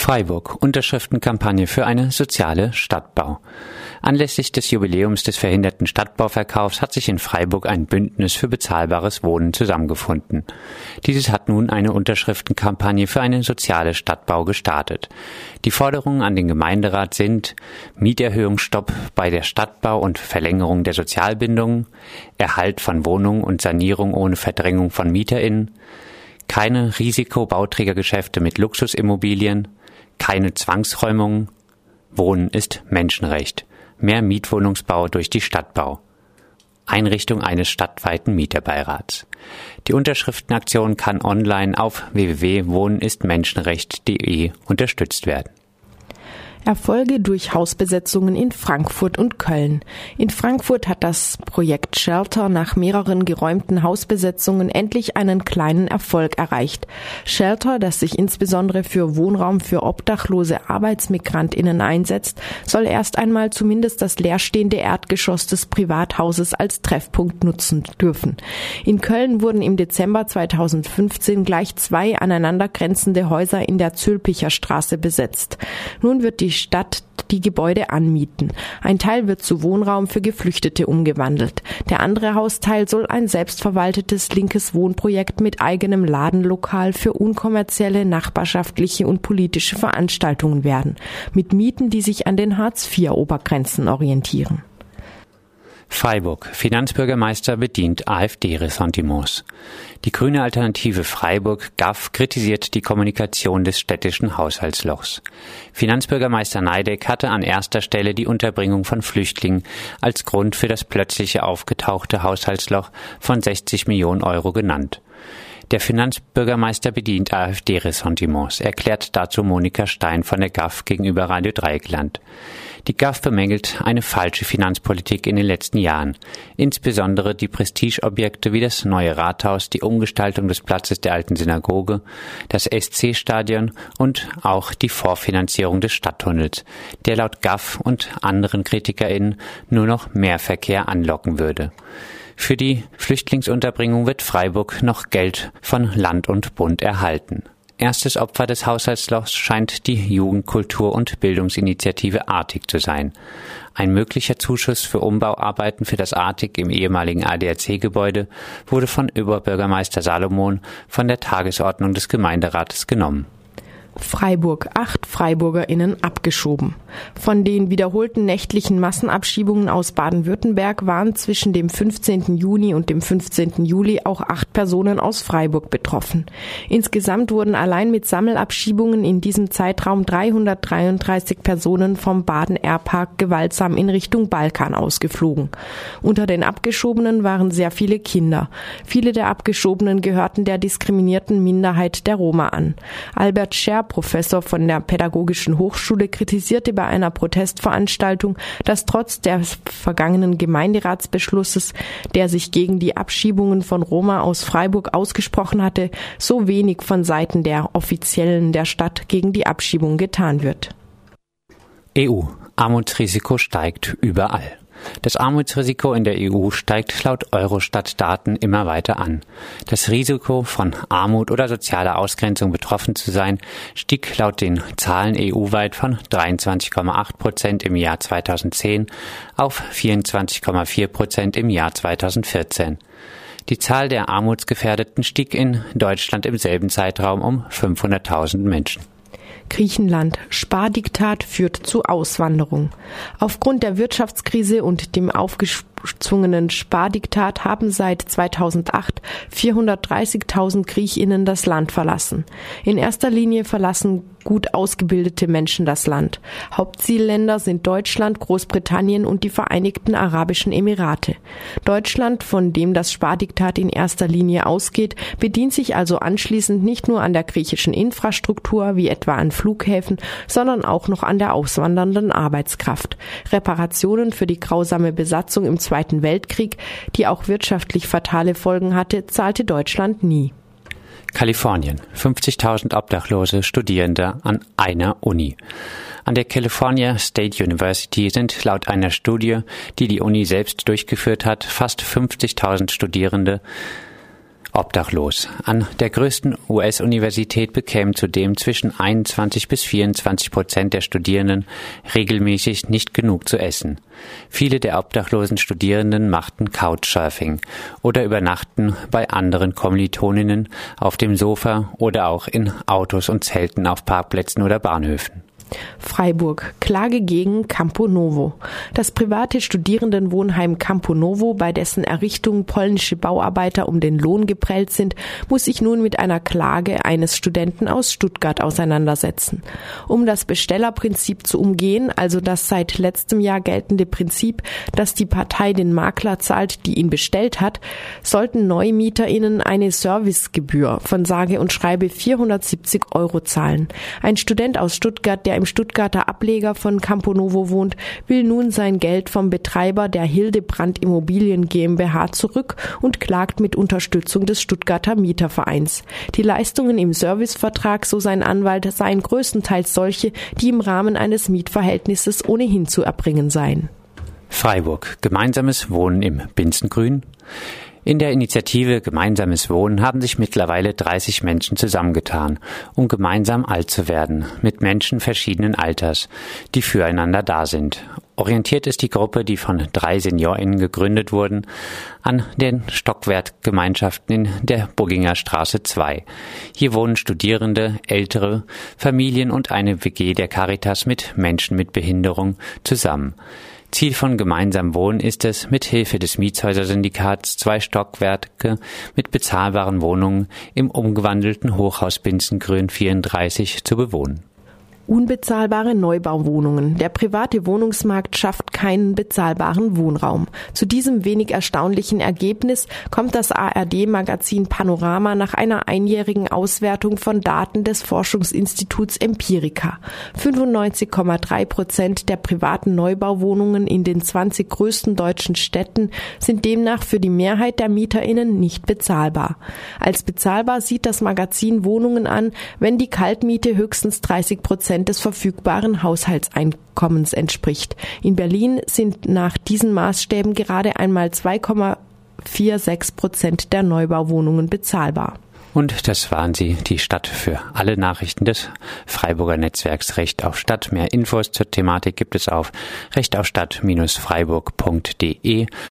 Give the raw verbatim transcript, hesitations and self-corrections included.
Freiburg. Unterschriftenkampagne für eine soziale Stadtbau. Anlässlich des Jubiläums des verhinderten Stadtbauverkaufs hat sich in Freiburg ein Bündnis für bezahlbares Wohnen zusammengefunden. Dieses hat nun eine Unterschriftenkampagne für eine soziale Stadtbau gestartet. Die Forderungen an den Gemeinderat sind Mieterhöhungsstopp bei der Stadtbau und Verlängerung der Sozialbindungen, Erhalt von Wohnungen und Sanierung ohne Verdrängung von MieterInnen, keine Risikobauträgergeschäfte mit Luxusimmobilien, keine Zwangsräumungen, Wohnen ist Menschenrecht, mehr Mietwohnungsbau durch die Stadtbau, Einrichtung eines stadtweiten Mieterbeirats. Die Unterschriftenaktion kann online auf w w w punkt wohnenistmenschenrecht punkt de unterstützt werden. Erfolge durch Hausbesetzungen in Frankfurt und Köln. In Frankfurt hat das Projekt Shelter nach mehreren geräumten Hausbesetzungen endlich einen kleinen Erfolg erreicht. Shelter, das sich insbesondere für Wohnraum für obdachlose ArbeitsmigrantInnen einsetzt, soll erst einmal zumindest das leerstehende Erdgeschoss des Privathauses als Treffpunkt nutzen dürfen. In Köln wurden im Dezember zweitausendfünfzehn gleich zwei aneinandergrenzende Häuser in der Zülpicher Straße besetzt. Nun wird die Stadt die Gebäude anmieten. Ein Teil wird zu Wohnraum für Geflüchtete umgewandelt. Der andere Hausteil soll ein selbstverwaltetes linkes Wohnprojekt mit eigenem Ladenlokal für unkommerzielle, nachbarschaftliche und politische Veranstaltungen werden. Mit Mieten, die sich an den Hartz vier Obergrenzen orientieren. Freiburg. Finanzbürgermeister bedient AfD-Ressentiments. Die grüne Alternative Freiburg G A F kritisiert die Kommunikation des städtischen Haushaltslochs. Finanzbürgermeister Neideck hatte an erster Stelle die Unterbringung von Flüchtlingen als Grund für das plötzliche aufgetauchte Haushaltsloch von sechzig Millionen Euro genannt. Der Finanzbürgermeister bedient AfD-Ressentiments, erklärt dazu Monika Stein von der G A F gegenüber Radio Dreieckland. Die G A F bemängelt eine falsche Finanzpolitik in den letzten Jahren. Insbesondere die Prestigeobjekte wie das neue Rathaus, die Umgestaltung des Platzes der alten Synagoge, das S C-Stadion und auch die Vorfinanzierung des Stadttunnels, der laut G A F und anderen KritikerInnen nur noch mehr Verkehr anlocken würde. Für die Flüchtlingsunterbringung wird Freiburg noch Geld von Land und Bund erhalten. Erstes Opfer des Haushaltslochs scheint die Jugend-, Kultur- und Bildungsinitiative Artig zu sein. Ein möglicher Zuschuss für Umbauarbeiten für das Artig im ehemaligen A D A C-Gebäude wurde von Oberbürgermeister Salomon von der Tagesordnung des Gemeinderates genommen. Freiburg. Acht FreiburgerInnen abgeschoben. Von den wiederholten nächtlichen Massenabschiebungen aus Baden-Württemberg waren zwischen dem fünfzehnten Juni und dem fünfzehnten Juli auch acht Personen aus Freiburg betroffen. Insgesamt wurden allein mit Sammelabschiebungen in diesem Zeitraum dreihundertdreiunddreißig Personen vom Baden-Airpark gewaltsam in Richtung Balkan ausgeflogen. Unter den Abgeschobenen waren sehr viele Kinder. Viele der Abgeschobenen gehörten der diskriminierten Minderheit der Roma an. Albert Scherr, Professor von der Pädagogischen Hochschule, kritisierte bei einer Protestveranstaltung, dass trotz des vergangenen Gemeinderatsbeschlusses, der sich gegen die Abschiebungen von Roma aus Freiburg ausgesprochen hatte, so wenig von Seiten der Offiziellen der Stadt gegen die Abschiebung getan wird. E U. Armutsrisiko steigt überall. Das Armutsrisiko in der E U steigt laut Eurostat-Daten immer weiter an. Das Risiko, von Armut oder sozialer Ausgrenzung betroffen zu sein, stieg laut den Zahlen E U-weit von dreiundzwanzig Komma acht Prozent im Jahr zweitausendzehn auf vierundzwanzig Komma vier Prozent im Jahr zweitausendvierzehn. Die Zahl der Armutsgefährdeten stieg in Deutschland im selben Zeitraum um fünfhunderttausend Menschen. Griechenland. Spardiktat führt zu Auswanderung. Aufgrund der Wirtschaftskrise und dem aufgezwungenen Spardiktat haben seit zweitausendacht vierhundertdreißigtausend GriechInnen das Land verlassen. In erster Linie verlassen gut ausgebildete Menschen das Land. Hauptzielländer sind Deutschland, Großbritannien und die Vereinigten Arabischen Emirate. Deutschland, von dem das Spardiktat in erster Linie ausgeht, bedient sich also anschließend nicht nur an der griechischen Infrastruktur, wie etwa an Flughäfen, sondern auch noch an der auswandernden Arbeitskraft. Reparationen für die grausame Besatzung im Zweiten Weltkrieg, die auch wirtschaftlich fatale Folgen hatte, zahlte Deutschland nie. Kalifornien. fünfzigtausend obdachlose Studierende an einer Uni. An der California State University sind laut einer Studie, die die Uni selbst durchgeführt hat, fast fünfzigtausend Studierende obdachlos. An der größten U S-Universität bekämen zudem zwischen einundzwanzig bis vierundzwanzig Prozent der Studierenden regelmäßig nicht genug zu essen. Viele der obdachlosen Studierenden machten Couchsurfing oder übernachten bei anderen Kommilitoninnen auf dem Sofa oder auch in Autos und Zelten auf Parkplätzen oder Bahnhöfen. Freiburg. Klage gegen Campo Novo. Das private Studierendenwohnheim Campo Novo, bei dessen Errichtung polnische Bauarbeiter um den Lohn geprellt sind, muss sich nun mit einer Klage eines Studenten aus Stuttgart auseinandersetzen. Um das Bestellerprinzip zu umgehen, also das seit letztem Jahr geltende Prinzip, dass die Partei den Makler zahlt, die ihn bestellt hat, sollten NeumieterInnen eine Servicegebühr von sage und schreibe vierhundertsiebzig Euro zahlen. Ein Student aus Stuttgart, der im Stuttgarter Ableger von Campo Novo wohnt, will nun sein Geld vom Betreiber der Hildebrand Immobilien GmbH zurück und klagt mit Unterstützung des Stuttgarter Mietervereins. Die Leistungen im Servicevertrag, so sein Anwalt, seien größtenteils solche, die im Rahmen eines Mietverhältnisses ohnehin zu erbringen seien. Freiburg. Gemeinsames Wohnen im Binsengrün. In der Initiative Gemeinsames Wohnen haben sich mittlerweile dreißig Menschen zusammengetan, um gemeinsam alt zu werden, mit Menschen verschiedenen Alters, die füreinander da sind. Orientiert ist die Gruppe, die von drei SeniorInnen gegründet wurden, an den Stockwerkgemeinschaften in der Bugginger Straße zwei. Hier wohnen Studierende, ältere, Familien und eine W G der Caritas mit Menschen mit Behinderung zusammen. Ziel von Gemeinsam Wohnen ist es, mit Hilfe des Mietshäuser-Syndikats zwei Stockwerke mit bezahlbaren Wohnungen im umgewandelten Hochhaus Binsengrün vierunddreißig zu bewohnen. Unbezahlbare Neubauwohnungen. Der private Wohnungsmarkt schafft keinen bezahlbaren Wohnraum. Zu diesem wenig erstaunlichen Ergebnis kommt das A R D-Magazin Panorama nach einer einjährigen Auswertung von Daten des Forschungsinstituts Empirica. fünfundneunzig Komma drei Prozent der privaten Neubauwohnungen in den zwanzig größten deutschen Städten sind demnach für die Mehrheit der MieterInnen nicht bezahlbar. Als bezahlbar sieht das Magazin Wohnungen an, wenn die Kaltmiete höchstens dreißig Prozent des verfügbaren Haushaltseinkommens entspricht. In Berlin sind nach diesen Maßstäben gerade einmal zwei Komma sechsundvierzig Prozent der Neubauwohnungen bezahlbar. Und das waren sie, die Stadt für alle Nachrichten des Freiburger Netzwerks Recht auf Stadt. Mehr Infos zur Thematik gibt es auf rechtaufstadt Bindestrich freiburg punkt de.